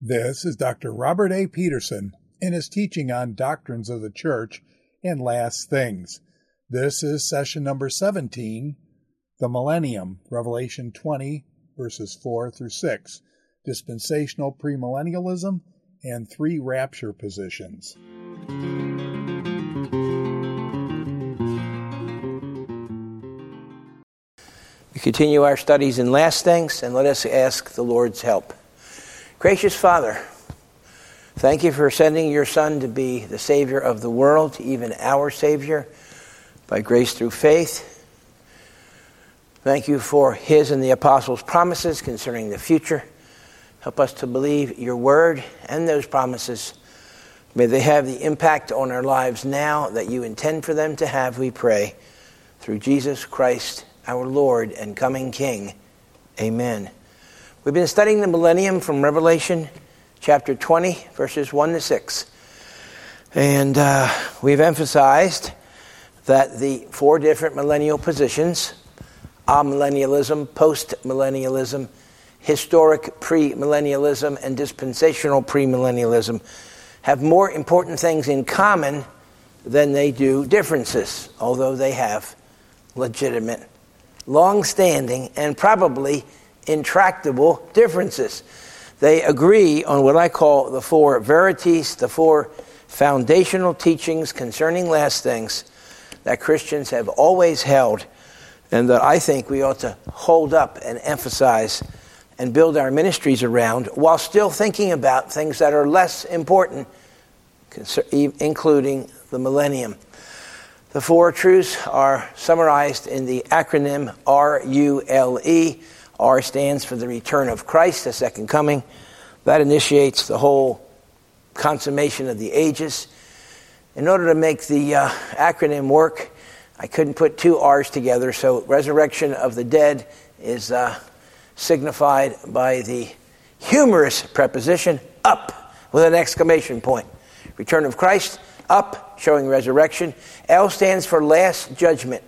This is Dr. Robert A. Peterson in his teaching on Doctrines of the Church and Last Things. This is session number 17, The Millennium, Revelation 20, verses 4 through 6, Dispensational Premillennialism, and 3 Rapture Positions. We continue our studies in Last Things, and let us ask the Lord's help. Gracious Father, thank you for sending your Son to be the Savior of the world, even our Savior, by grace through faith. Thank you for his and the apostles' promises concerning the future. Help us to believe your word and those promises. May they have the impact on our lives now that you intend for them to have, we pray, through Jesus Christ, our Lord and coming King. Amen. We've been studying the millennium from Revelation chapter 20, verses 1 to 6. And we've emphasized that the 4 different millennial positions, amillennialism, post-millennialism, historic premillennialism, and dispensational premillennialism, have more important things in common than they do differences, although they have legitimate, long-standing, and probably intractable differences. They agree on what I call the 4 verities, the 4 foundational teachings concerning last things that Christians have always held and that I think we ought to hold up and emphasize and build our ministries around while still thinking about things that are less important, including the millennium. The 4 truths are summarized in the acronym RULE. R stands for the return of Christ, the second coming. That initiates the whole consummation of the ages. In order to make the acronym work, I couldn't put 2 R's together, so resurrection of the dead is signified by the humorous preposition up with an exclamation point. Return of Christ, up, showing resurrection. L stands for last judgment.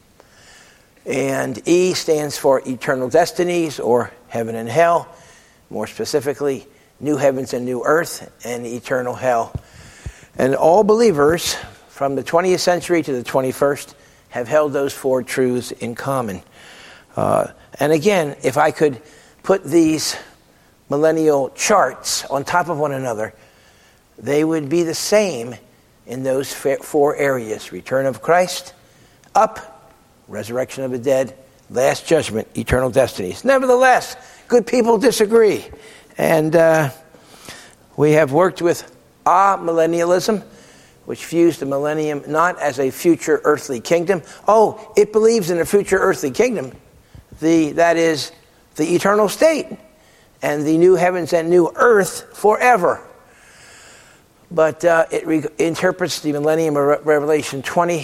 And E stands for eternal destinies, or heaven and hell. More specifically, new heavens and new earth and eternal hell. And all believers from the 20th century to the 21st have held those 4 truths in common. And again, if I could put these millennial charts on top of one another, they would be the same in those 4 areas. Return of Christ, up, resurrection of the dead, last judgment, eternal destinies. Nevertheless, good people disagree. And we have worked with amillennialism, which views the millennium not as a future earthly kingdom. Oh, it believes in a future earthly kingdom. That is the eternal state and the new heavens and new earth forever. But it interprets the millennium of Revelation 20,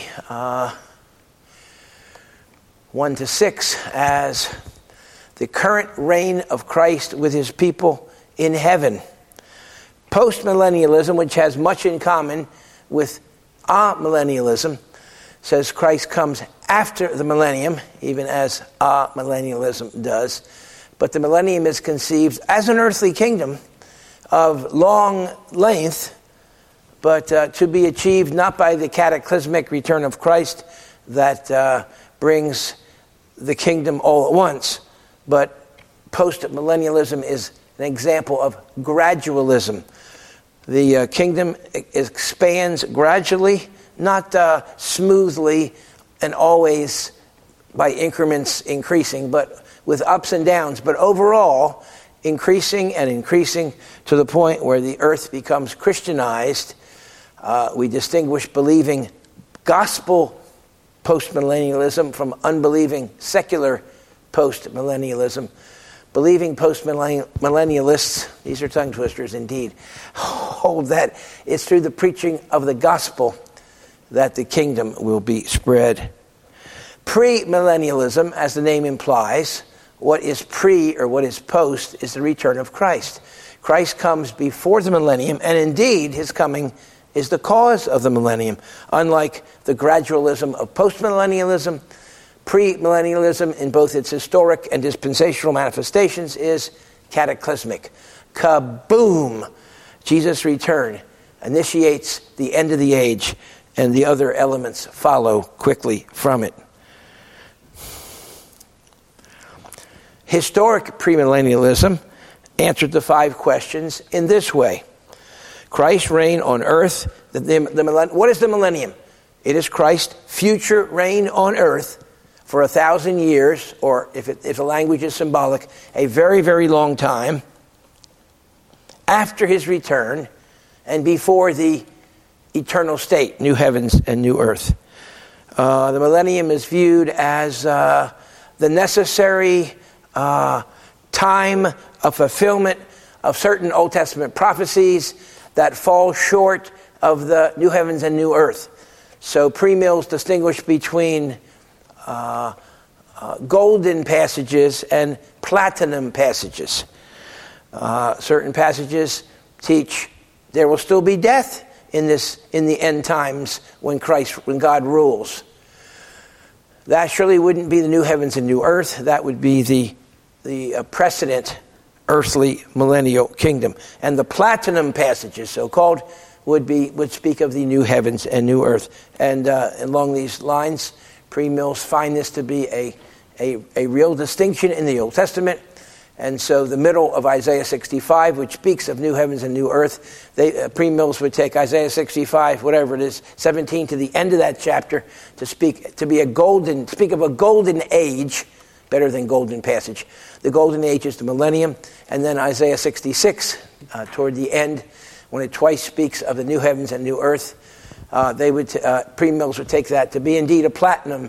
1 to 6, as the current reign of Christ with his people in heaven. Postmillennialism, which has much in common with amillennialism, says Christ comes after the millennium, even as amillennialism does. But the millennium is conceived as an earthly kingdom of long length, but to be achieved not by the cataclysmic return of Christ that brings the kingdom all at once, but post-millennialism is an example of gradualism. The kingdom expands gradually, not smoothly and always by increments increasing, but with ups and downs, but overall increasing and increasing to the point where the earth becomes Christianized. We distinguish believing gospel postmillennialism from unbelieving secular postmillennialism. Believing postmillennialists, these are tongue twisters indeed, hold that it's through the preaching of the gospel that the kingdom will be spread. Premillennialism, as the name implies, what is pre or what is post is the return of Christ. Christ comes before the millennium, and indeed his coming is the cause of the millennium. Unlike the gradualism of postmillennialism, premillennialism in both its historic and dispensational manifestations is cataclysmic. kaboom! Jesus' return initiates the end of the age, and the other elements follow quickly from it. Historic premillennialism answered the 5 questions in this way. Christ's reign on earth. What is the millennium? It is Christ's future reign on earth for 1,000 years, or if the language is symbolic, a very, very long time, after his return and before the eternal state, new heavens and new earth. The millennium is viewed as the necessary time of fulfillment of certain Old Testament prophecies that fall short of the new heavens and new earth. So premills distinguish between golden passages and platinum passages. Certain passages teach there will still be death in the end times when God rules. That surely wouldn't be the new heavens and new earth. That would be the precedent earthly millennial kingdom. And the platinum passages, so-called, would speak of the new heavens and new earth. And along these lines, premills find this to be a real distinction in the Old Testament. And so the middle of Isaiah 65, which speaks of new heavens and new earth, premills would take Isaiah 65, whatever it is, 17 to the end of that chapter to speak of a golden age, better than golden passage. The golden age is the millennium, and then Isaiah 66 toward the end, when it twice speaks of the new heavens and new earth, premills would take that to be indeed the platinum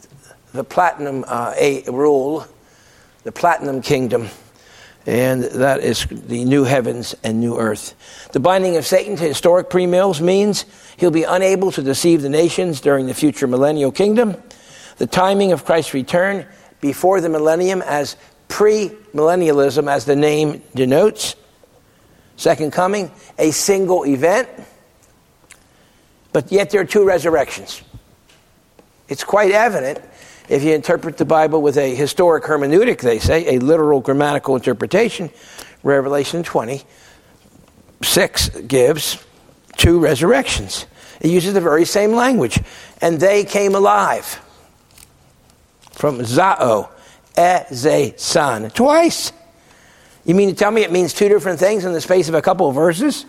rule. The platinum kingdom, and that is the new heavens and new earth. The binding of Satan to historic premills means he'll be unable to deceive the nations during the future millennial kingdom. The timing of Christ's return before the millennium as premillennialism, as the name denotes. Second coming, a single event, but yet there are 2 resurrections. It's quite evident. If you interpret the Bible with a historic hermeneutic, they say, a literal grammatical interpretation, Revelation 20:6 gives 2 resurrections. It uses the very same language. And they came alive. From zao, san, twice. You mean to tell me it means 2 different things in the space of a couple of verses?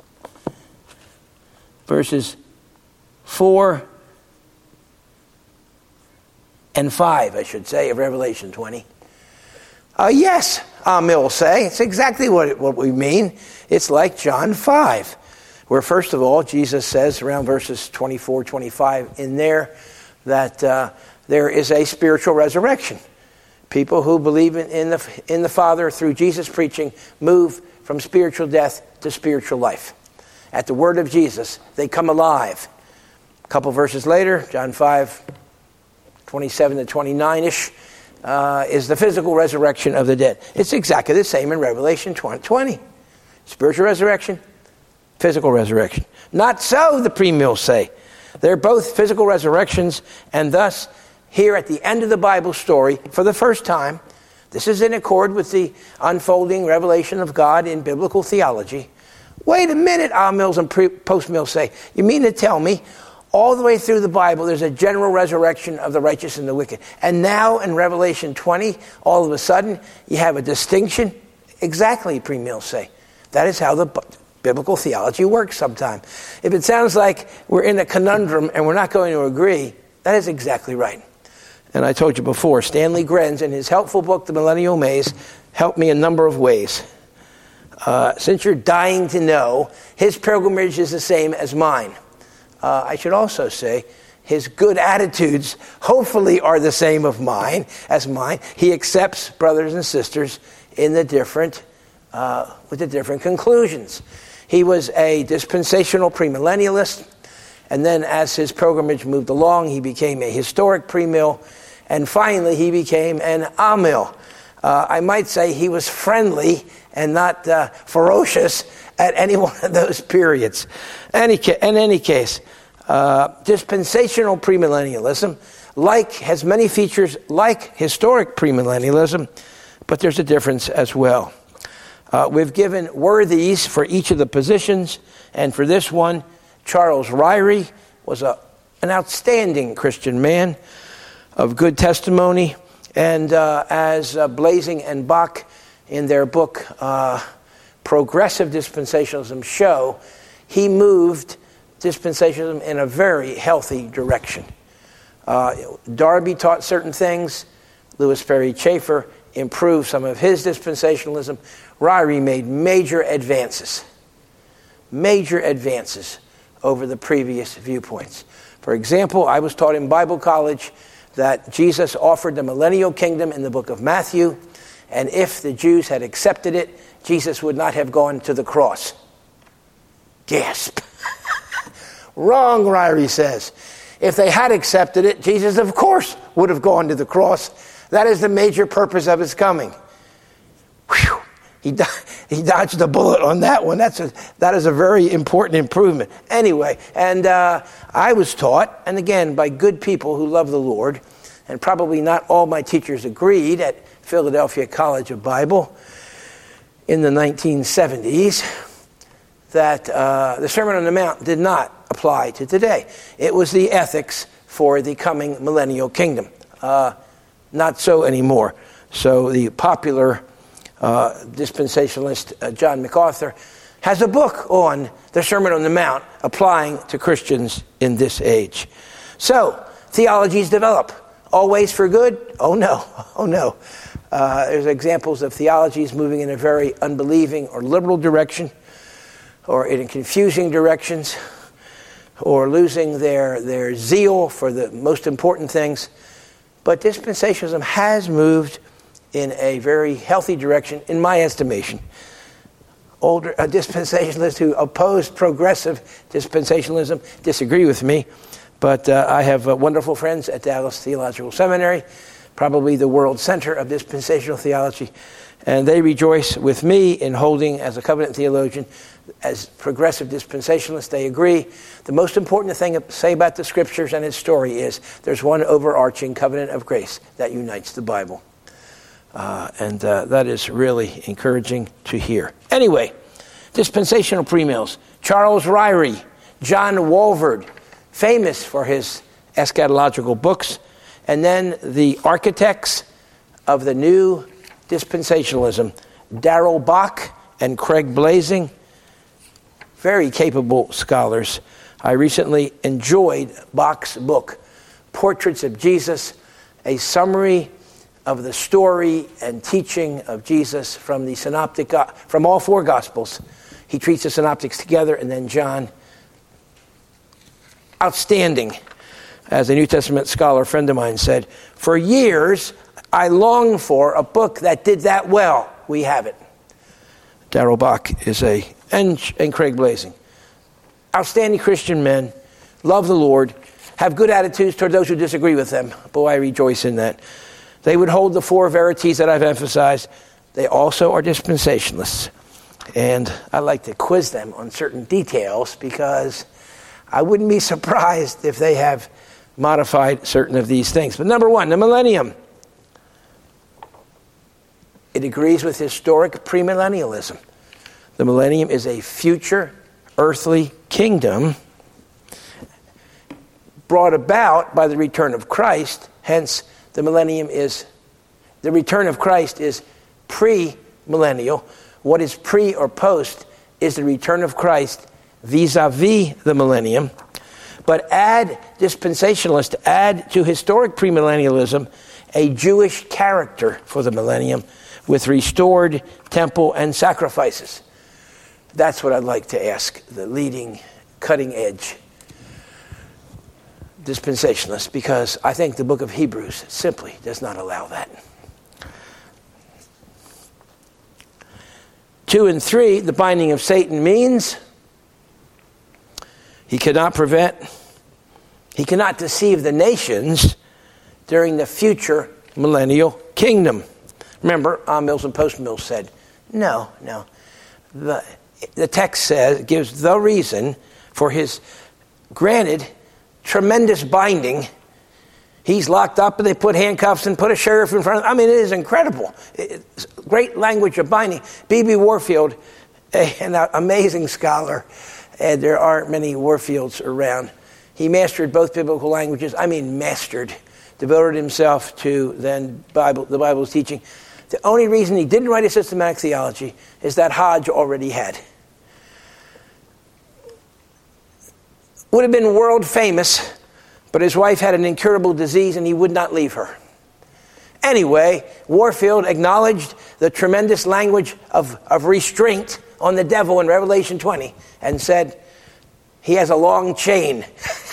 Verses 4 and 5, I should say, of Revelation 20. Yes, Amil will say. It's exactly what we mean. It's like John 5, where first of all, Jesus says around verses 24, 25 in there that there is a spiritual resurrection. People who believe in the Father through Jesus' preaching move from spiritual death to spiritual life. At the word of Jesus, they come alive. A couple verses later, John 5, 27 to 29-ish, is the physical resurrection of the dead. It's exactly the same in Revelation 20. Spiritual resurrection, physical resurrection. Not so, the premills say. They're both physical resurrections, and thus, here at the end of the Bible story, for the first time, this is in accord with the unfolding revelation of God in biblical theology. Wait a minute, amills and postmills say. You mean to tell me all the way through the Bible, there's a general resurrection of the righteous and the wicked. And now in Revelation 20, all of a sudden, you have a distinction? Exactly, premills say. That is how the biblical theology works sometimes. If it sounds like we're in a conundrum and we're not going to agree, that is exactly right. And I told you before, Stanley Grenz, in his helpful book, The Millennial Maze, helped me a number of ways. Since you're dying to know, his pilgrimage is the same as mine. I should also say his good attitudes hopefully are the same as mine. He accepts brothers and sisters in with the different conclusions. He was a dispensational premillennialist, and then as his pilgrimage moved along, he became a historic premill, and finally he became an amill. I might say he was friendly and not ferocious at any one of those periods. In any case, dispensational premillennialism has many features like historic premillennialism, but there's a difference as well. We've given worthies for each of the positions, and for this one, Charles Ryrie was an outstanding Christian man of good testimony, and as Blasing and Bach in their book Progressive Dispensationalism show, he moved dispensationalism in a very healthy direction. Darby taught certain things. Louis Perry Chafer improved some of his dispensationalism. Ryrie made major advances over the previous viewpoints. For example, I was taught in Bible college that Jesus offered the millennial kingdom in the book of Matthew, and if the Jews had accepted it, Jesus would not have gone to the cross. Gasp. Wrong, Ryrie says. If they had accepted it, Jesus, of course, would have gone to the cross. That is the major purpose of his coming. Whew. He dodged the bullet on that one. That is a very important improvement. Anyway, and I was taught, and again, by good people who love the Lord, and probably not all my teachers agreed at Philadelphia College of Bible in the 1970s, that the Sermon on the Mount did not apply to today. It was the ethics for the coming millennial kingdom. Not so anymore. So the popular dispensationalist John MacArthur has a book on the Sermon on the Mount applying to Christians in this age. So, theologies develop. Always for good? Oh no. There's examples of theologies moving in a very unbelieving or liberal direction, or in confusing directions, or losing their zeal for the most important things. But dispensationalism has moved in a very healthy direction, in my estimation. Older dispensationalists who oppose progressive dispensationalism disagree with me, but I have wonderful friends at Dallas Theological Seminary, probably the world center of dispensational theology, and they rejoice with me in holding, as a covenant theologian, as progressive dispensationalists. They agree. The most important thing to say about the Scriptures and its story is there's one overarching covenant of grace that unites the Bible. And that is really encouraging to hear. Anyway, dispensational premills. Charles Ryrie, John Walvoord, famous for his eschatological books, and then the architects of the new dispensationalism, Darrell Bock and Craig Blasing, very capable scholars. I recently enjoyed Bock's book, Portraits of Jesus, a summary of the story and teaching of Jesus from the synoptic, from all four Gospels. He treats the synoptics together, and then John. Outstanding. As a New Testament scholar friend of mine said, for years I longed for a book that did that well. We have it. Darrell Bock and Craig Blasing. Outstanding Christian men, love the Lord, have good attitudes toward those who disagree with them. Boy, I rejoice in that. They would hold the four verities that I've emphasized. They also are dispensationalists. And I like to quiz them on certain details because I wouldn't be surprised if they have modified certain of these things. But number one, the millennium. It agrees with historic premillennialism. The millennium is a future earthly kingdom brought about by the return of Christ. Hence, the return of Christ is pre-millennial. What is pre or post is the return of Christ vis-a-vis the millennium. But dispensationalists add to historic premillennialism a Jewish character for the millennium with restored temple and sacrifices. That's what I'd like to ask the leading, cutting-edge dispensationalists, because I think the book of Hebrews simply does not allow that. 2 and 3, the binding of Satan means he cannot deceive the nations during the future millennial kingdom. Remember, on-mills and post-mills said, no. The text gives the reason for his granted tremendous binding He's locked up and they put handcuffs and put a sheriff in front of him. I mean, it is incredible. It's great language of binding. B.B. Warfield, an amazing scholar, and there aren't many Warfields around. He mastered both biblical languages. I mean, mastered. Devoted himself to then the Bible's teaching. The only reason he didn't write a systematic theology is that Hodge already had. Would have been world famous, but his wife had an incurable disease and he would not leave her. Anyway, Warfield acknowledged the tremendous language of restraint on the devil in Revelation 20 and said, he has a long chain.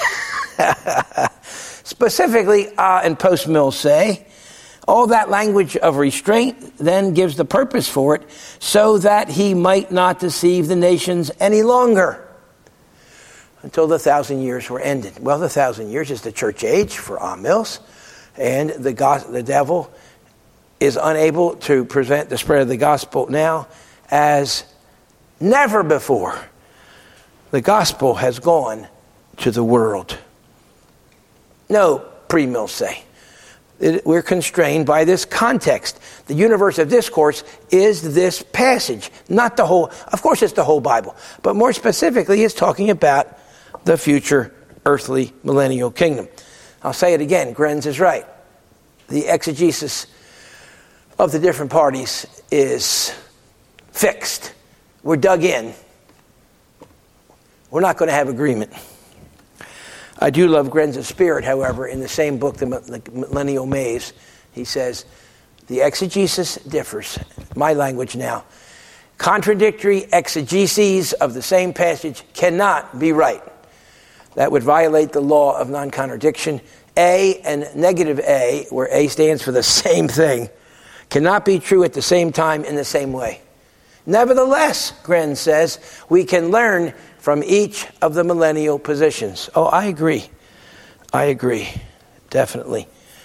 Specifically, and Post-Mills say, all that language of restraint then gives the purpose for it so that he might not deceive the nations any longer until the 1,000 years were ended. Well, the 1,000 years is the church age for Mills, and the devil is unable to prevent the spread of the gospel now as never before. The gospel has gone to the world. No, pre-Mills say. We're constrained by this context. The universe of discourse is this passage, not the whole. Of course, it's the whole Bible, but more specifically, it's talking about the future earthly millennial kingdom. I'll say it again, Grenz is right. The exegesis of the different parties is fixed. We're dug in. We're not going to have agreement. I do love Grenz's spirit, however, in the same book, The Millennial Maze, he says, the exegesis differs. My language now. Contradictory exegeses of the same passage cannot be right. That would violate the law of non-contradiction. A and negative A, where A stands for the same thing, cannot be true at the same time in the same way. Nevertheless, Grenz says, we can learn from each of the millennial positions. Oh, I agree. Definitely.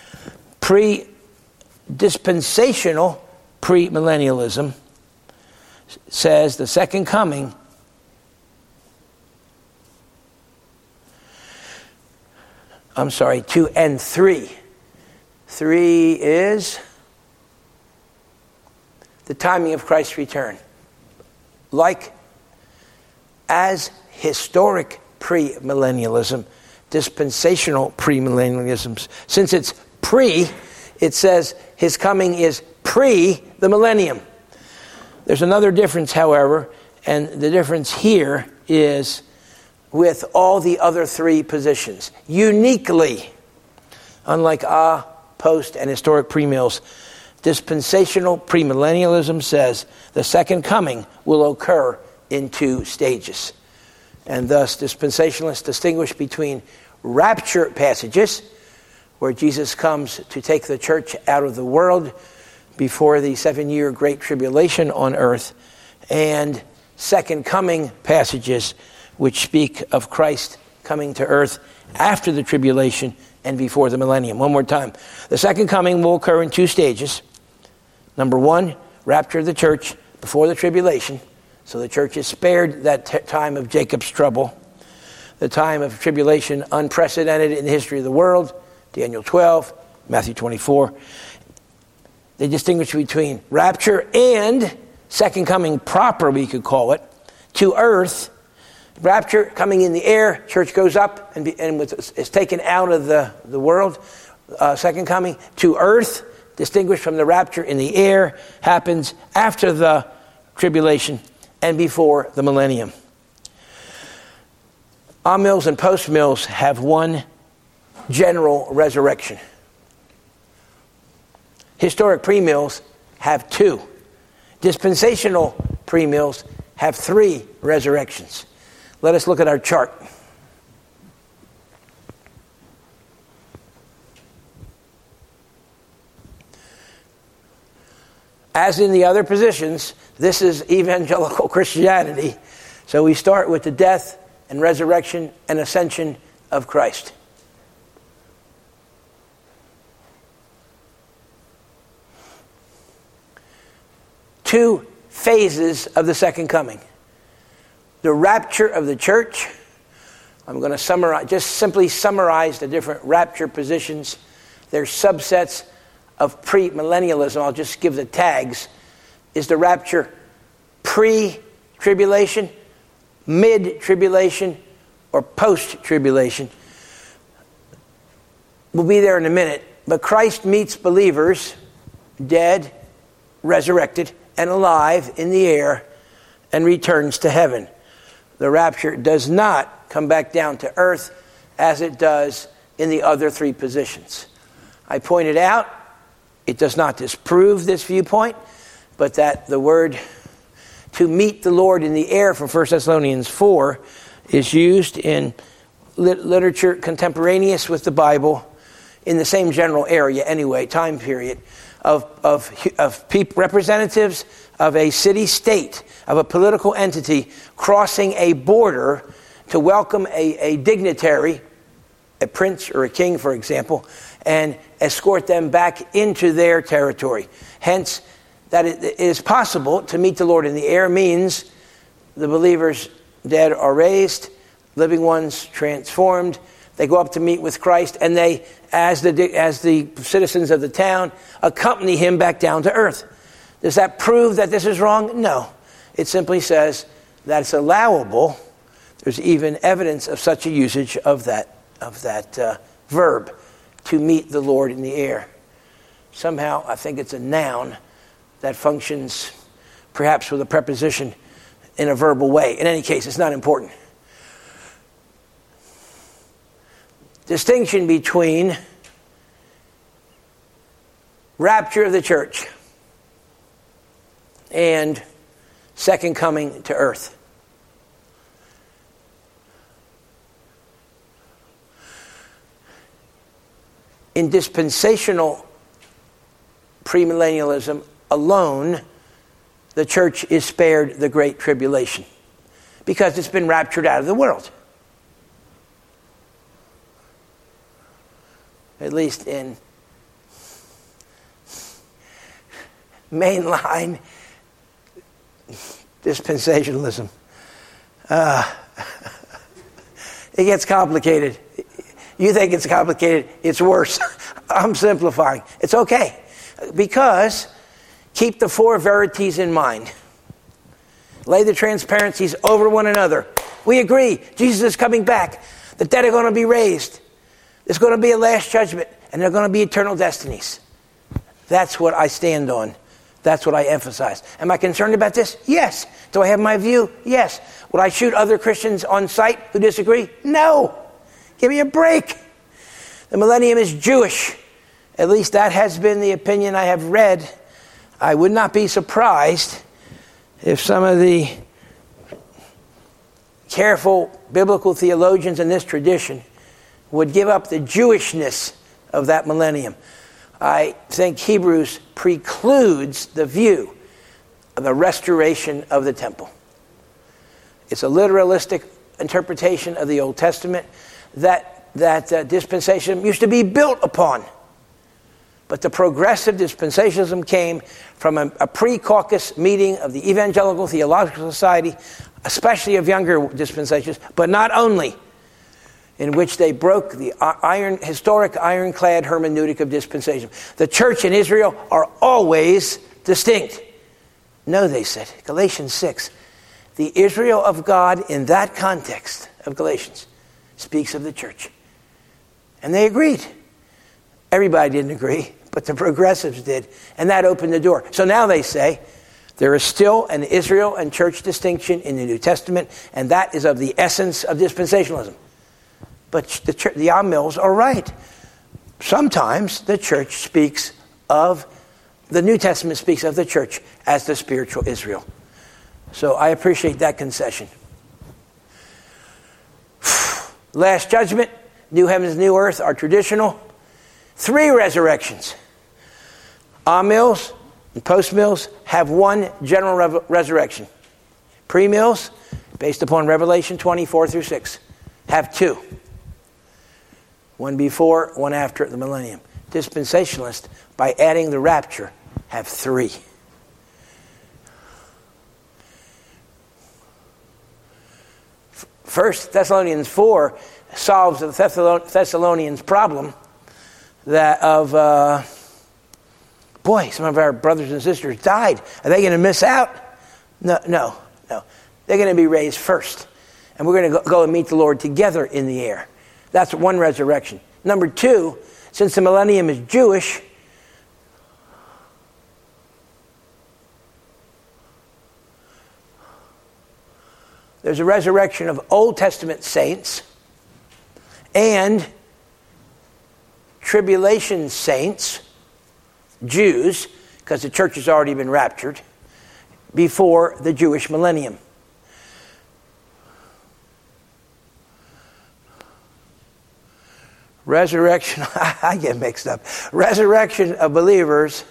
Dispensational premillennialism says the second coming I'm sorry, 2 and 3. 3 is the timing of Christ's return. Like as historic premillennialism, dispensational premillennialism, since it's pre, it says his coming is pre the millennium. There's another difference, however, and the difference here is with all the other three positions. Uniquely, unlike post, and historic premills, dispensational premillennialism says the second coming will occur in 2 stages. And thus, dispensationalists distinguish between rapture passages, where Jesus comes to take the church out of the world before the 7-year Great Tribulation on earth, and second coming passages, which speak of Christ coming to earth after the tribulation and before the millennium. One more time. The second coming will occur in 2 stages. Number 1, rapture of the church before the tribulation. So the church is spared that time of Jacob's trouble. The time of tribulation unprecedented in the history of the world. Daniel 12, Matthew 24. They distinguish between rapture and second coming proper, we could call it, to earth. Rapture, coming in the air, church goes up and is taken out of the world. Second coming to earth, distinguished from the rapture in the air, happens after the tribulation and before the millennium. Mills and Post-Mills have one general resurrection. Historic premills have 2. Dispensational premills have 3 resurrections. Let us look at our chart. As in the other positions, this is evangelical Christianity. So we start with the death and resurrection and ascension of Christ. Two phases of the second coming. The rapture of the church. I'm going to simply summarize the different rapture positions There's subsets of premillennialism. I'll just give the tags. Is the rapture pre-tribulation, mid-tribulation, or post-tribulation? We'll be there in a minute. But Christ meets believers, dead, resurrected, and alive in the air, and returns to heaven. The rapture does not come back down to earth as it does in the other three positions. I pointed out, it does not disprove this viewpoint, but that the word to meet the Lord in the air from 1 Thessalonians 4 is used in literature contemporaneous with the Bible in the same general area anyway, time period, of people, representatives of a city-state, of a political entity crossing a border to welcome a dignitary, a prince or a king, for example, and escort them back into their territory. Hence, that it is possible to meet the Lord in the air means the believers dead are raised, living ones transformed. They go up to meet with Christ, and they, as the citizens of the town, accompany him back down to earth. Does that prove that this is wrong? No. It simply says that it's allowable. There's even evidence of such a usage of that verb, to meet the Lord in the air. Somehow, I think it's a noun that functions perhaps with a preposition in a verbal way. In any case, it's not important. Distinction between rapture of the church and second coming to earth. In dispensational premillennialism alone, the church is spared the Great Tribulation because it's been raptured out of the world. At least in mainline dispensationalism. It gets complicated. You think it's complicated, it's worse. I'm simplifying. It's okay. Because keep the four verities in mind. Lay the transparencies over one another. We agree. Jesus is coming back. The dead are going to be raised. There's going to be a last judgment, and there are going to be eternal destinies. That's what I stand on. That's what I emphasize. Am I concerned about this? Yes. Do I have my view? Yes. Would I shoot other Christians on sight who disagree? No. Give me a break. The millennium is Jewish. At least that has been the opinion I have read. I would not be surprised if some of the careful biblical theologians in this tradition would give up the Jewishness of that millennium. I think Hebrews precludes the view of the restoration of the temple. It's a literalistic interpretation of the Old Testament that dispensation used to be built upon. But the progressive dispensationalism came from a pre-caucus meeting of the Evangelical Theological Society, especially of younger dispensations, but not only, in which they broke the historic ironclad hermeneutic of dispensation. The church and Israel are always distinct. No, they said, Galatians 6, the Israel of God in that context of Galatians speaks of the church. And they agreed. Everybody didn't agree, but the progressives did, and that opened the door. So now they say there is still an Israel and church distinction in the New Testament, and that is of the essence of dispensationalism. But the Amils are right. Sometimes the church speaks of, the New Testament speaks of the church as the spiritual Israel. So I appreciate that concession. Last judgment, new heavens, new earth are traditional. 3 resurrections. Amils and post-mills have one general resurrection. Pre-mills, based upon Revelation 24 through 6, have 2. One before, one after the millennium. Dispensationalists, by adding the rapture, have 3. First Thessalonians 4 solves the Thessalonians' problem some of our brothers and sisters died. Are they going to miss out? No. They're going to be raised first. And we're going to go and meet the Lord together in the air. That's one resurrection. Number two, since the millennium is Jewish, there's a resurrection of Old Testament saints and tribulation saints, Jews, because the church has already been raptured, before the Jewish millennium. Resurrection, I get mixed up. Resurrection of believers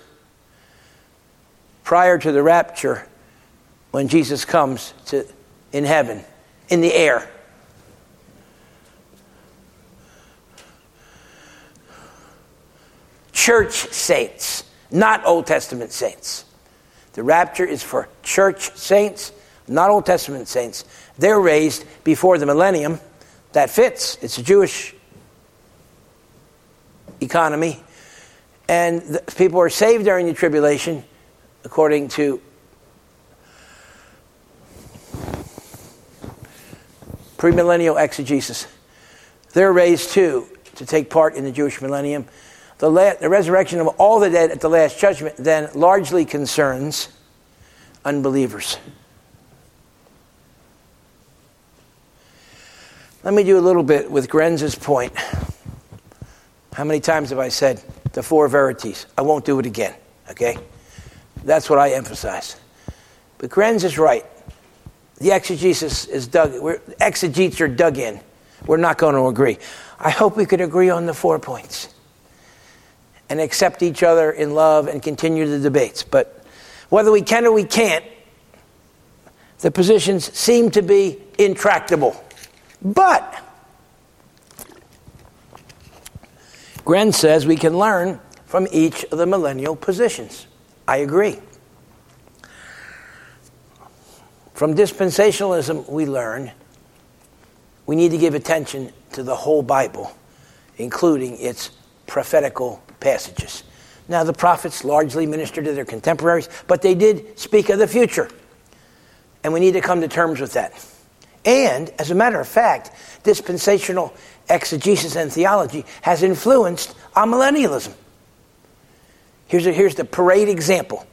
prior to the rapture when Jesus comes in heaven, in the air. Church saints, not Old Testament saints. The rapture is for church saints, not Old Testament saints. They're raised before the millennium. That fits. It's a Jewish economy. And people are saved during the tribulation, according to premillennial exegesis. They're raised too to take part in the Jewish millennium. The resurrection of all the dead at the last judgment then largely concerns unbelievers. Let me do a little bit with Grenz's point. How many times have I said the four verities? I won't do it again, okay? That's what I emphasize. But Grenz is right. The exegesis is exegetes are dug in. We're not going to agree. I hope we could agree on the 4 points and accept each other in love and continue the debates. But whether we can or we can't, the positions seem to be intractable. But Grenz says we can learn from each of the millennial positions. I agree. From dispensationalism, we learn we need to give attention to the whole Bible, including its prophetical passages. Now, the prophets largely ministered to their contemporaries, but they did speak of the future. And we need to come to terms with that. And, as a matter of fact, dispensational exegesis and theology has influenced amillennialism. Here's the parade example.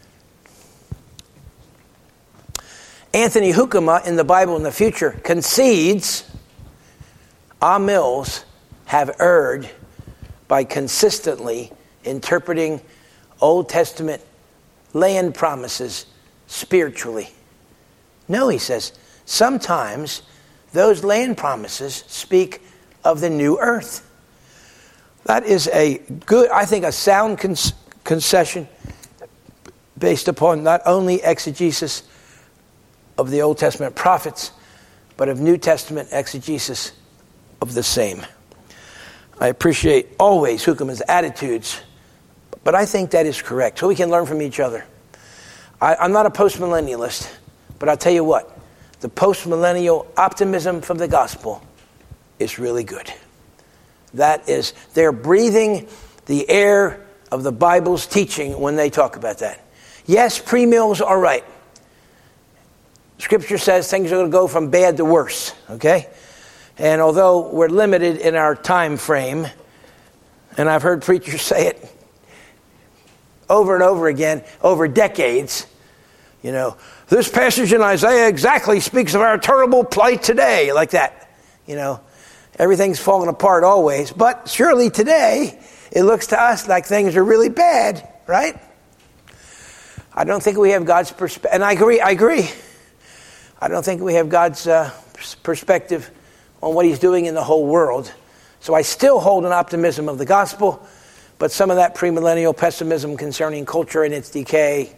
Anthony Hoekema in the Bible in the Future concedes amills have erred by consistently interpreting Old Testament land promises spiritually. No, he says, sometimes those land promises speak of the new earth. That is a sound concession based upon not only exegesis of the Old Testament prophets, but of New Testament exegesis of the same. I appreciate always Hoekema's attitudes, but I think that is correct, so we can learn from each other. I'm not a postmillennialist, but I'll tell you what, the postmillennial optimism from the gospel is really good. That is, they're breathing the air of the Bible's teaching when they talk about that. Yes, premills are right. Scripture says things are going to go from bad to worse, okay? And although we're limited in our time frame, and I've heard preachers say it over and over again, over decades, this passage in Isaiah exactly speaks of our terrible plight today, like that. Everything's falling apart always, but surely today it looks to us like things are really bad, right? I don't think we have God's perspective, and I agree. I don't think we have God's perspective on what he's doing in the whole world. So I still hold an optimism of the gospel, but some of that premillennial pessimism concerning culture and its decay,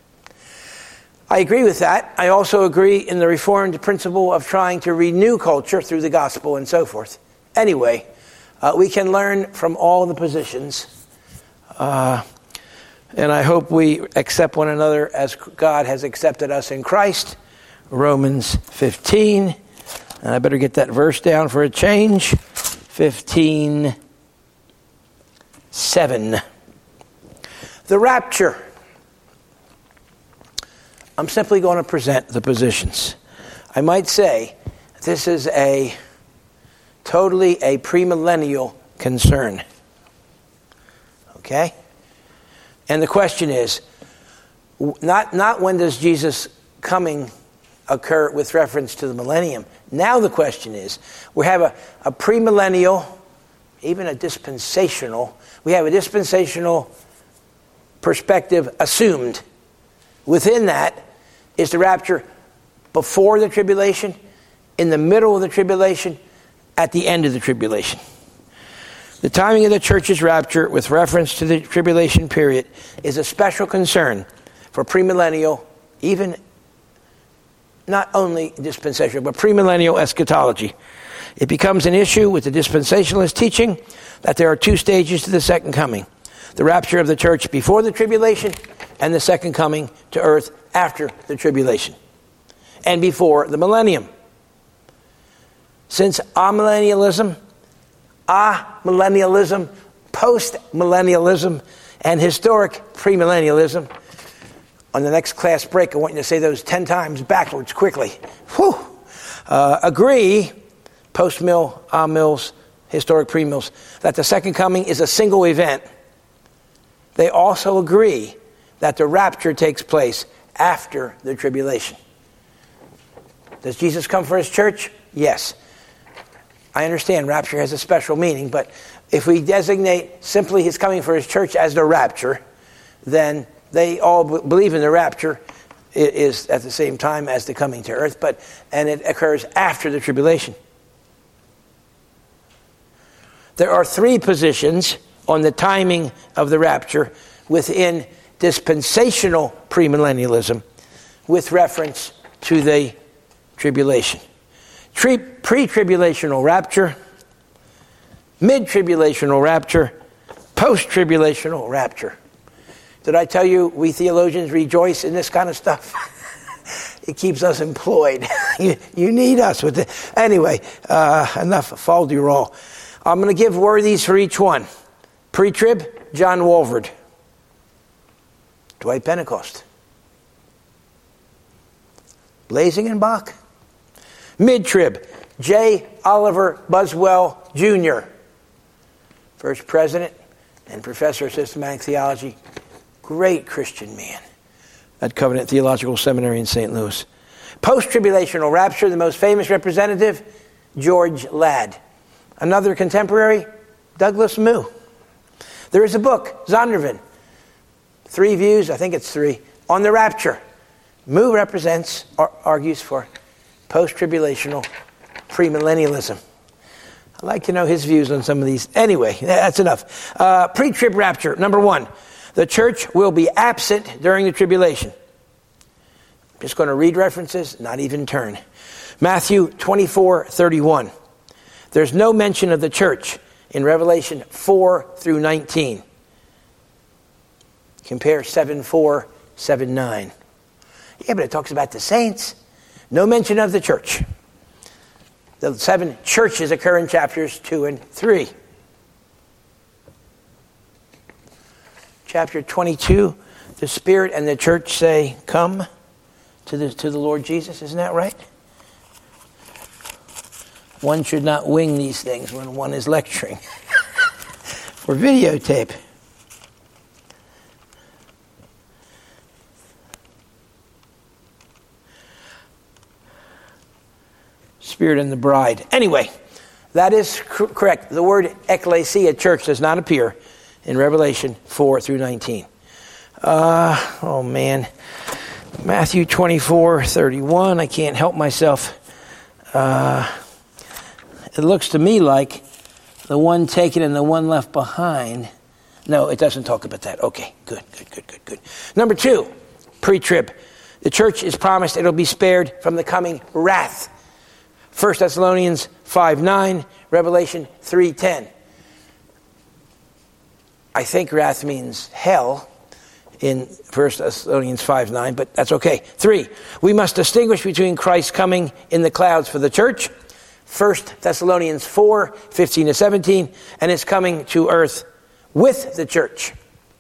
I agree with that. I also agree in the Reformed principle of trying to renew culture through the gospel and so forth. Anyway, we can learn from all the positions, and I hope we accept one another as God has accepted us in Christ. Romans 15, and I better get that verse down for a change. 15, 7. The rapture. I'm simply going to present the positions. I might say this is totally a premillennial concern. Okay? And the question is, not when does Jesus' coming occur with reference to the millennium. Now the question is, we have a premillennial, even a dispensational, we have a dispensational perspective assumed. Within that is the rapture before the tribulation, in the middle of the tribulation, at the end of the tribulation. The timing of the church's rapture with reference to the tribulation period is a special concern for premillennial, even not only dispensational, but premillennial eschatology. It becomes an issue with the dispensationalist teaching that there are two stages to the second coming. The rapture of the church before the tribulation and the second coming to earth after the tribulation and before the millennium. Since amillennialism, post-millennialism, and historic premillennialism, on the next class break, I want you to say those 10 times backwards quickly. Agree, post-mill, amills, historic premills, that the second coming is a single event. They also agree that the rapture takes place after the tribulation. Does Jesus come for his church? Yes. I understand rapture has a special meaning, but if we designate simply his coming for his church as the rapture, then they all believe in the rapture. It is at the same time as the coming to earth, and it occurs after the tribulation. There are three positions on the timing of the rapture within dispensational premillennialism with reference to the tribulation. Pre-tribulational rapture, mid-tribulational rapture, post-tribulational rapture. Did I tell you we theologians rejoice in this kind of stuff? It keeps us employed. You need us with it. Anyway, enough fol-de-rol. I'm going to give worthies for each one. Pre-trib, John Walvoord. Dwight Pentecost. Blazingenbach. Mid-trib, J. Oliver Buswell, Jr., first president and professor of systematic theology. Great Christian man at Covenant Theological Seminary in St. Louis. Post-tribulational rapture, the most famous representative, George Ladd. Another contemporary, Douglas Moo. There is a book, Zondervan, 3 views, I think it's 3, on the rapture. Moo argues for post-tribulational premillennialism. I'd like to know his views on some of these. Anyway, that's enough. Pre-trib rapture, number 1. The church will be absent during the tribulation. I'm just going to read references, not even turn. Matthew 24:31. There's no mention of the church in Revelation 4 through 19. Compare 7:4, 7:9. Yeah, but it talks about the saints. No mention of the church. The 7 churches occur in chapters 2 and 3. Chapter 22, the Spirit and the church say, come to the Lord Jesus. Isn't that right? One should not wing these things when one is lecturing. Or videotape. Spirit and the bride. Anyway, that is correct. The word ecclesia, church, does not appear in Revelation 4 through 19. Matthew 24:31. I can't help myself. It looks to me like the one taken and the one left behind. No, it doesn't talk about that. Okay, good. Number 2, pre-trib. The church is promised it'll be spared from the coming wrath. 1 Thessalonians 5:9, Revelation 3:10. I think wrath means hell in 1 Thessalonians 5:9, but that's okay. 3, we must distinguish between Christ's coming in the clouds for the church, 1 Thessalonians 4:15-17, and his coming to earth with the church.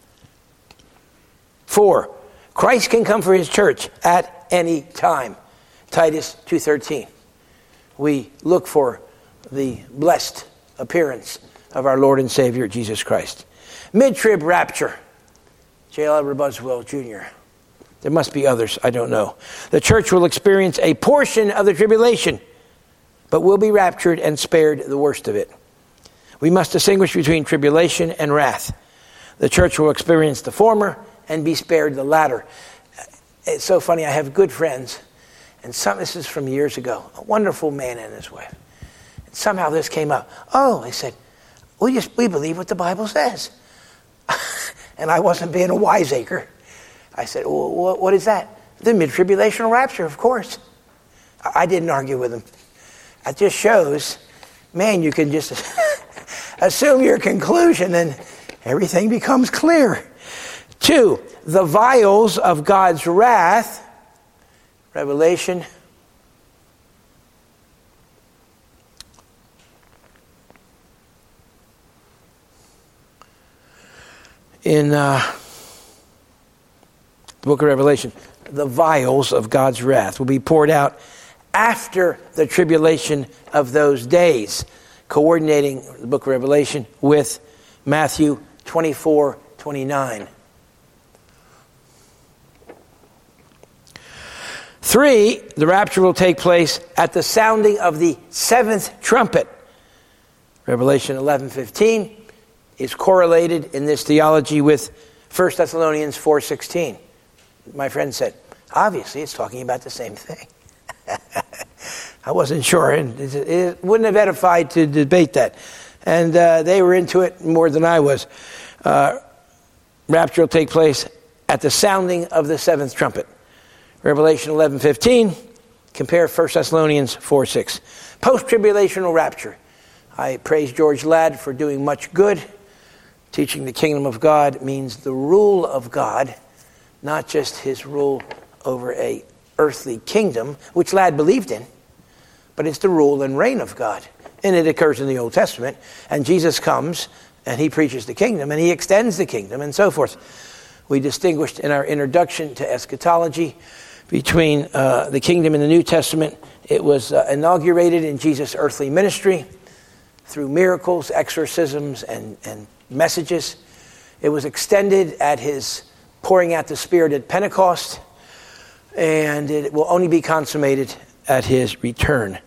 4, Christ can come for his church at any time. Titus 2:13. We look for the blessed appearance of our Lord and Savior, Jesus Christ. Mid-trib rapture. J. Edward Buswell, Jr. There must be others, I don't know. The church will experience a portion of the tribulation, but will be raptured and spared the worst of it. We must distinguish between tribulation and wrath. The church will experience the former and be spared the latter. It's so funny, I have good friends, and this is from years ago, a wonderful man and his wife. And somehow this came up. Oh, they said, we believe what the Bible says. And I wasn't being a wiseacre. I said, well, what is that? The mid-tribulational rapture, of course. I didn't argue with him. It just shows, man, you can just assume your conclusion and everything becomes clear. 2, the vials of God's wrath. Revelation. In the book of Revelation, the vials of God's wrath will be poured out after the tribulation of those days, coordinating the book of Revelation with Matthew 24:29. 3, the rapture will take place at the sounding of the 7th trumpet. Revelation 11:15 is correlated in this theology with 1 Thessalonians 4:16. My friend said, obviously it's talking about the same thing. I wasn't sure, and it wouldn't have edified to debate that. And they were into it more than I was. Rapture will take place at the sounding of the 7th trumpet. Revelation 11:15, compare 1 Thessalonians 4:6. Post-tribulational rapture. I praise George Ladd for doing much good. Teaching the kingdom of God means the rule of God, not just his rule over a earthly kingdom, which Ladd believed in, but it's the rule and reign of God. And it occurs in the Old Testament. And Jesus comes and he preaches the kingdom and he extends the kingdom and so forth. We distinguished in our introduction to eschatology between the kingdom in the New Testament. It was inaugurated in Jesus' earthly ministry through miracles, exorcisms, and messages. It was extended at his pouring out the Spirit at Pentecost, and it will only be consummated at his return.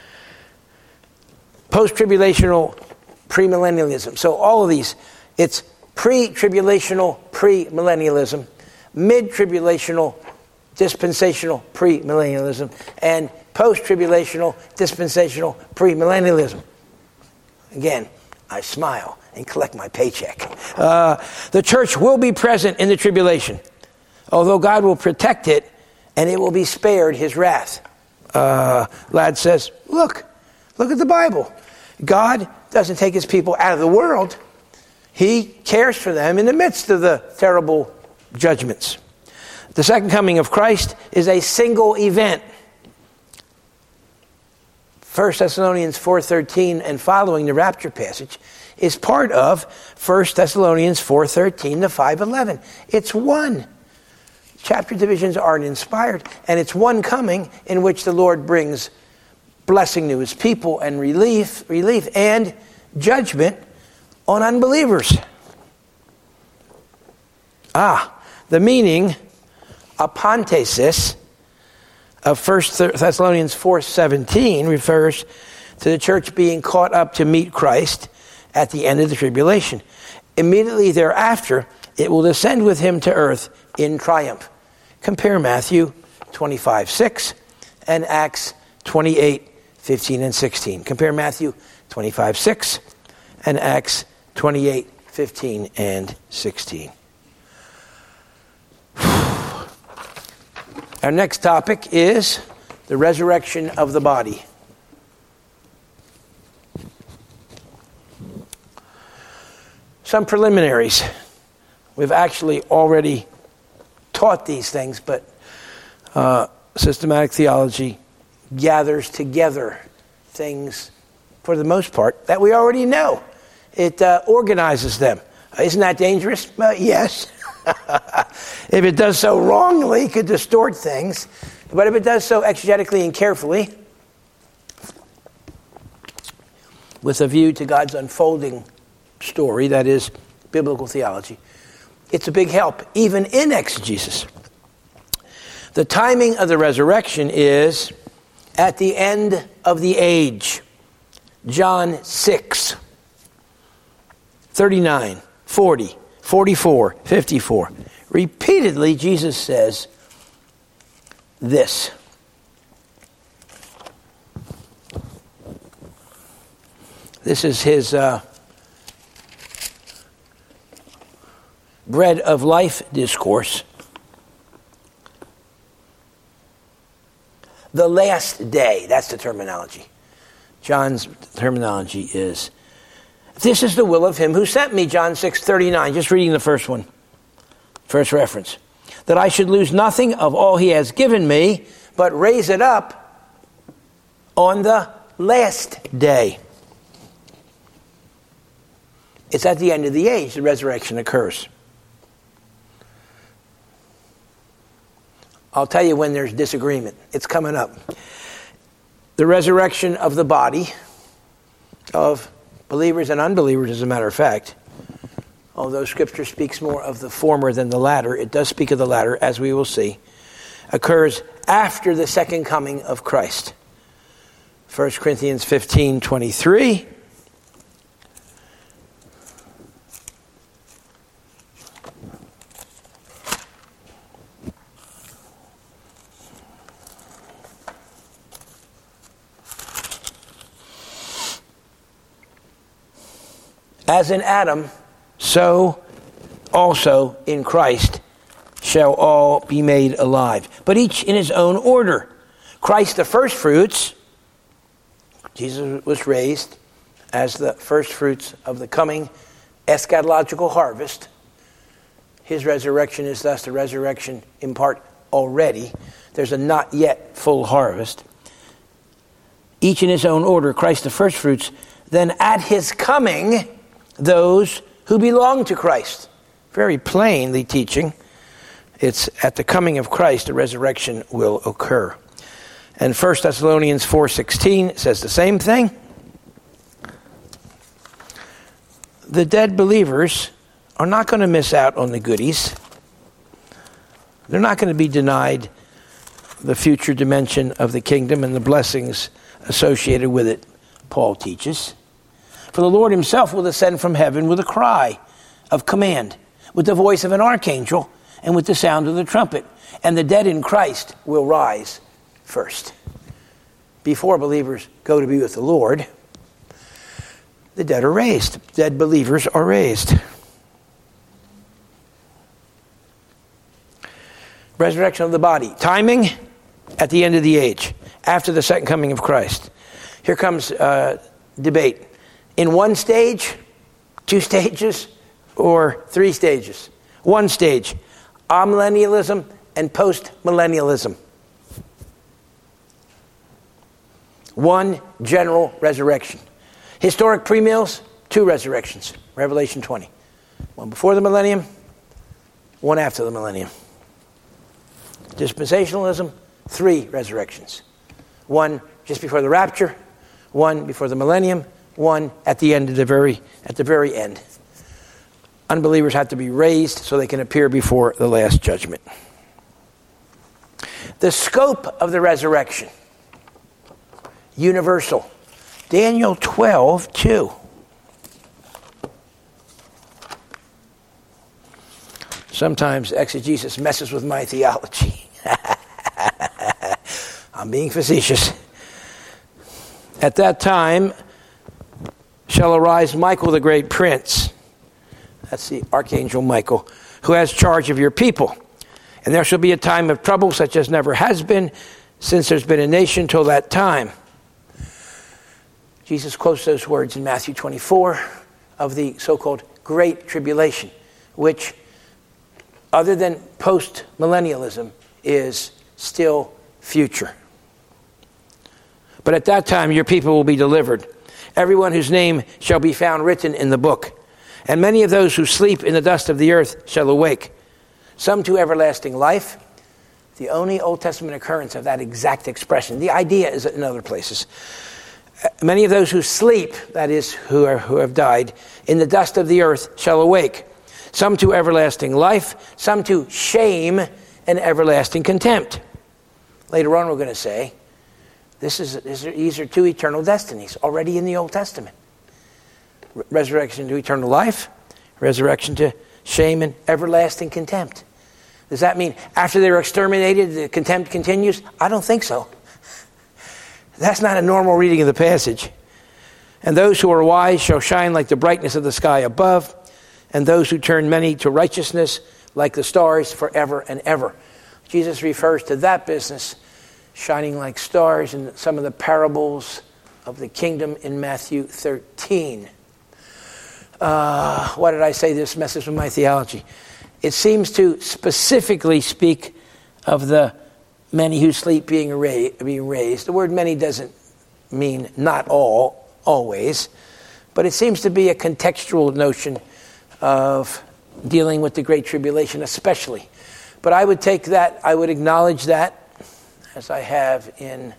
Post-tribulational premillennialism. So all of these, it's pre-tribulational premillennialism, mid-tribulational dispensational premillennialism, and post-tribulational dispensational premillennialism. Again, I smile and collect my paycheck. The church will be present in the tribulation, although God will protect it and it will be spared his wrath. Ladd says, look at the Bible. God doesn't take his people out of the world. He cares for them in the midst of the terrible judgments. The second coming of Christ is a single event. 1 Thessalonians 4:13 and following, the rapture passage, is part of 1 Thessalonians 4:13 to 5:11. It's one. Chapter divisions aren't inspired, and it's one coming in which the Lord brings blessing to his people and relief and judgment on unbelievers. The meaning, apantesis, of 1 Thessalonians 4:17 refers to the church being caught up to meet Christ at the end of the tribulation. Immediately thereafter, it will descend with him to earth in triumph. Compare Matthew 25:6 and Acts 28:15 and 16. Compare Matthew 25:6 and Acts 28:15 and 16. Our next topic is the resurrection of the body. Some preliminaries. We've actually already taught these things, but systematic theology gathers together things, for the most part, that we already know. It organizes them. Isn't that dangerous? Yes. If it does so wrongly, it could distort things. But if it does so exegetically and carefully, with a view to God's unfolding story, that is, biblical theology, it's a big help, even in exegesis. The timing of the resurrection is at the end of the age. John 6, 39, 40, 44, 54. Repeatedly, Jesus says this. This is his bread of life discourse. The last day, that's the terminology. John's terminology is, this is the will of him who sent me, John 6:39, just reading the first one, first reference, that I should lose nothing of all he has given me, but raise it up on the last day. It's at the end of the age the resurrection occurs. I'll tell you when there's disagreement. It's coming up. The resurrection of the body of believers and unbelievers, as a matter of fact, although Scripture speaks more of the former than the latter, it does speak of the latter, as we will see, occurs after the second coming of Christ. 1 Corinthians 15:23. As in Adam, so also in Christ shall all be made alive, but each in his own order. Christ the first fruits. Jesus was raised as the first fruits of the coming eschatological harvest. His resurrection is thus the resurrection in part already. There's a not yet full harvest. Each in his own order. Christ the first fruits. Then at his coming, those who belong to Christ. Very plainly teaching, it's at the coming of Christ the resurrection will occur. And 1 Thessalonians 4:16 says the same thing. The dead believers are not going to miss out on the goodies. They're not going to be denied the future dimension of the kingdom and the blessings associated with it, Paul teaches. For the Lord himself will descend from heaven with a cry of command, with the voice of an archangel, and with the sound of the trumpet. And the dead in Christ will rise first. Before believers go to be with the Lord, the dead are raised. Dead believers are raised. Resurrection of the body. Timing at the end of the age, after the second coming of Christ. Here comes debate. In one stage, 2 stages, or 3 stages? 1 stage, amillennialism and post-millennialism. 1 general resurrection. Historic premills, 2 resurrections. Revelation 20. 1 before the millennium, 1 after the millennium. Dispensationalism, 3 resurrections. 1 just before the rapture, 1 before the millennium, 1 at the end of the very end. Unbelievers have to be raised so they can appear before the last judgment. The scope of the resurrection. Universal. Daniel 12:2. Sometimes exegesis messes with my theology. I'm being facetious. At that time shall arise Michael the great prince. That's the archangel Michael, who has charge of your people. And there shall be a time of trouble such as never has been since there's been a nation till that time. Jesus quotes those words in Matthew 24 of the so-called Great Tribulation, which, other than post-millennialism, is still future. But at that time your people will be delivered. Everyone whose name shall be found written in the book. And many of those who sleep in the dust of the earth shall awake, some to everlasting life. The only Old Testament occurrence of that exact expression. The idea is in other places. Many of those who sleep, that is, who have died, in the dust of the earth shall awake, some to everlasting life, some to shame and everlasting contempt. Later on we're going to say, these are two eternal destinies already in the Old Testament. Resurrection to eternal life, resurrection to shame and everlasting contempt. Does that mean after they're exterminated, the contempt continues? I don't think so. That's not a normal reading of the passage. And those who are wise shall shine like the brightness of the sky above, and those who turn many to righteousness like the stars forever and ever. Jesus refers to that business, shining like stars, in some of the parables of the kingdom in Matthew 13. Why did I say this message from my theology? It seems to specifically speak of the many who sleep being raised. The word many doesn't mean not all, always, but it seems to be a contextual notion of dealing with the Great Tribulation especially. But I would take that, I would acknowledge that, as I have in,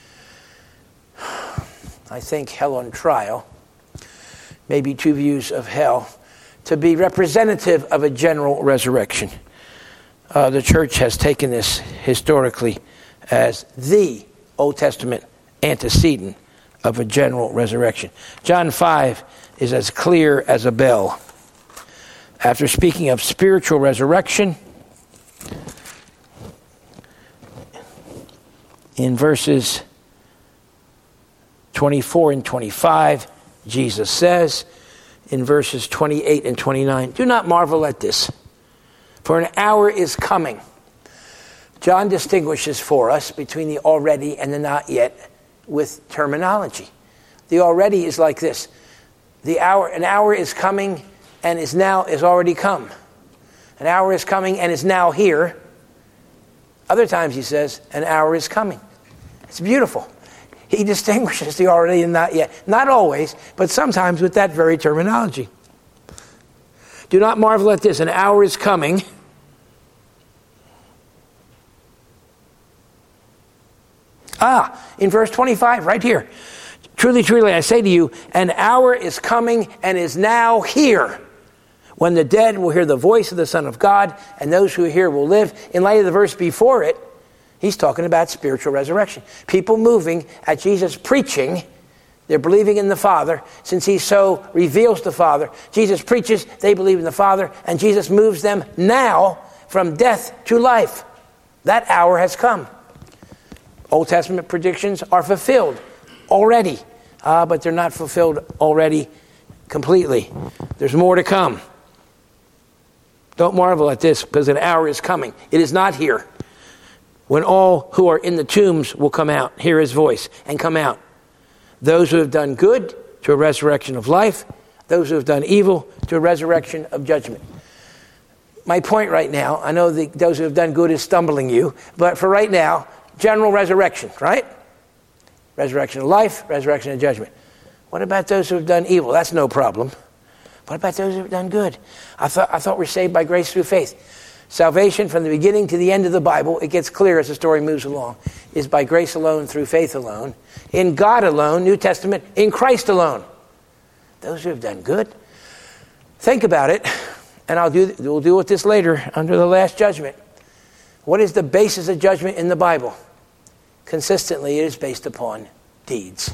I think, Hell on Trial, maybe two views of hell, to be representative of a general resurrection. The church has taken this historically as the Old Testament antecedent of a general resurrection. John 5 is as clear as a bell. After speaking of spiritual resurrection, in verses 24 and 25, Jesus says, in verses 28 and 29, do not marvel at this, for an hour is coming. John distinguishes for us between the already and the not yet with terminology. The already is like this. An hour is coming and is already come. An hour is coming and is now here. Other times he says, an hour is coming. It's beautiful. He distinguishes the already and not yet. Not always, but sometimes with that very terminology. Do not marvel at this. An hour is coming. In verse 25, right here. Truly, truly, I say to you, an hour is coming and is now here, when the dead will hear the voice of the Son of God, and those who hear will live. In light of the verse before it, he's talking about spiritual resurrection. People moving at Jesus preaching, they're believing in the Father. Since he so reveals the Father, Jesus preaches, they believe in the Father, and Jesus moves them now from death to life. That hour has come. Old Testament predictions are fulfilled already, but they're not fulfilled already completely. There's more to come. Don't marvel at this, because an hour is coming. It is not here, when all who are in the tombs will come out, hear his voice, and come out. Those who have done good, to a resurrection of life. Those who have done evil, to a resurrection of judgment. My point right now, I know those who have done good is stumbling you, but for right now, general resurrection, right? Resurrection of life, resurrection of judgment. What about those who have done evil? That's no problem. What about those who have done good? I thought we're saved by grace through faith. Salvation from the beginning to the end of the Bible, it gets clear as the story moves along, is by grace alone, through faith alone, in God alone, New Testament, in Christ alone. Those who have done good. Think about it, and we'll deal with this later under the last judgment. What is the basis of judgment in the Bible? Consistently, it is based upon deeds.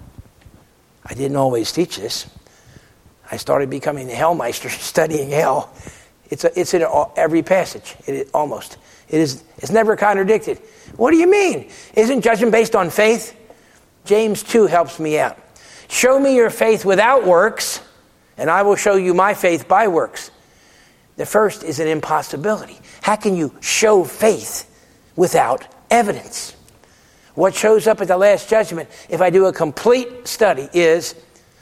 I didn't always teach this. I started becoming the Hellmeister, studying hell. It's in every passage, almost. It's never contradicted. What do you mean? Isn't judgment based on faith? James 2 helps me out. Show me your faith without works, and I will show you my faith by works. The first is an impossibility. How can you show faith without evidence? What shows up at the last judgment, if I do a complete study, is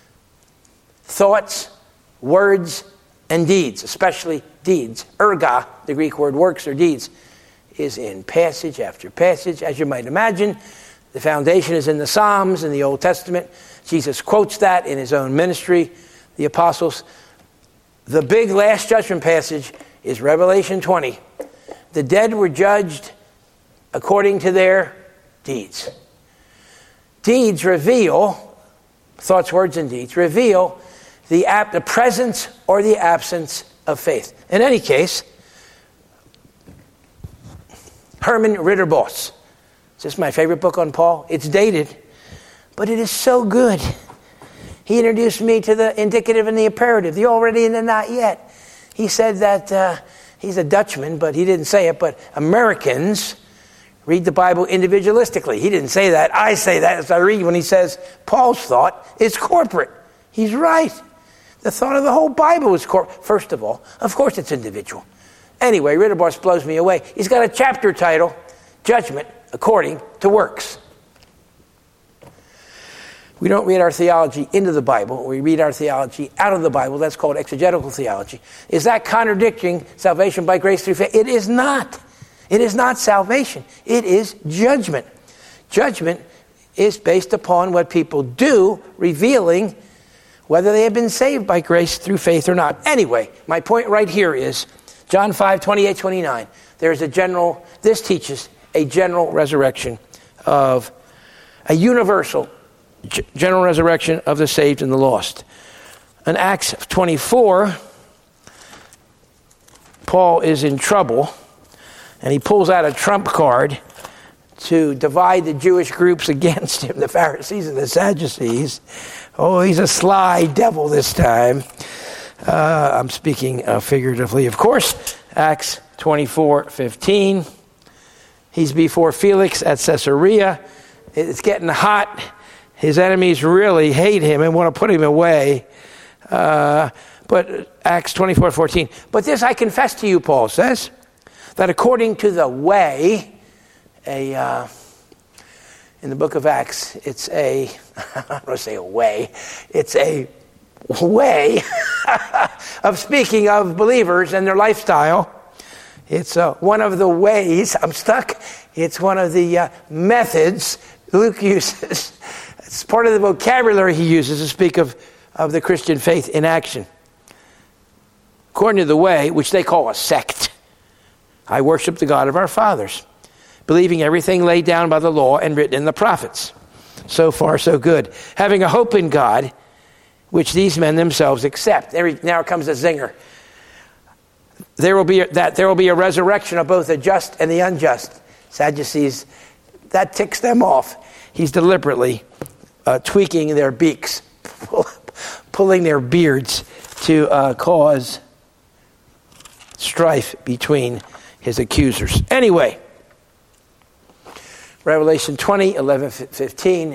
thoughts, words, and deeds, especially deeds. Erga, the Greek word works or deeds, is in passage after passage. As you might imagine, the foundation is in the Psalms in the Old Testament. Jesus quotes that in his own ministry. The apostles The big last judgment passage is Revelation 20. The dead were judged according to their deeds. Deeds reveal, thoughts, words, and deeds, reveal the presence or the absence of faith. In any case, Herman Ridderbos. This is my favorite book on Paul. It's dated, but it is so good. He introduced me to the indicative and the imperative, the already and the not yet. He said that he's a Dutchman, but he didn't say it, but Americans read the Bible individualistically. He didn't say that. I say that as I read when he says Paul's thought is corporate. He's right. The thought of the whole Bible is corporate. First of all, of course it's individual. Anyway, Ridderbos blows me away. He's got a chapter title, Judgment According to Works. We don't read our theology into the Bible. We read our theology out of the Bible. That's called exegetical theology. Is that contradicting salvation by grace through faith? It is not. It is not salvation. It is judgment. Judgment is based upon what people do, revealing whether they have been saved by grace through faith or not. Anyway, my point right here is John 5, 28, 29. This teaches a general resurrection of, a universal general resurrection of the saved and the lost. In Acts 24, Paul is in trouble, and he pulls out a trump card to divide the Jewish groups against him, the Pharisees and the Sadducees. Oh, he's a sly devil this time. I'm speaking figuratively, of course. Acts 24:15. He's before Felix at Caesarea. It's getting hot. His enemies really hate him and want to put him away. But Acts 24:14. But this I confess to you, Paul says, that according to the way, in the book of Acts, it's I don't want to say a way, it's a way of speaking of believers and their lifestyle. It's one of the ways, I'm stuck, it's one of the methods Luke uses. It's part of the vocabulary he uses to speak of the Christian faith in action. According to the way, which they call a sect, I worship the God of our fathers, believing everything laid down by the law and written in the prophets. So far, so good. Having a hope in God, which these men themselves accept. Now comes a zinger. There will be a resurrection of both the just and the unjust. Sadducees, that ticks them off. He's deliberately tweaking their beaks, pulling their beards to cause strife between his accusers. Anyway, Revelation 20, 11, 15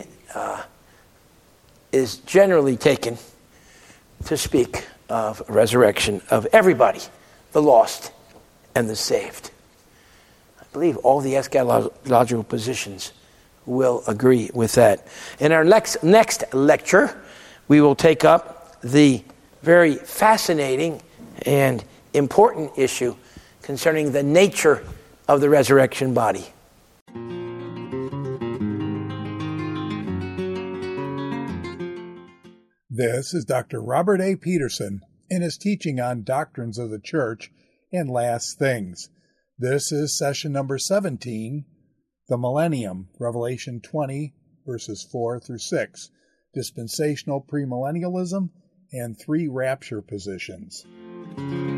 is generally taken to speak of resurrection of everybody, the lost and the saved. I believe all the eschatological positions will agree with that. In our next lecture, we will take up the very fascinating and important issue concerning the nature of the resurrection body. This is Dr. Robert A. Peterson in his teaching on doctrines of the church and last things. This is session number 17, the Millennium, Revelation 20, verses 4 through 6, dispensational premillennialism, and 3 rapture positions.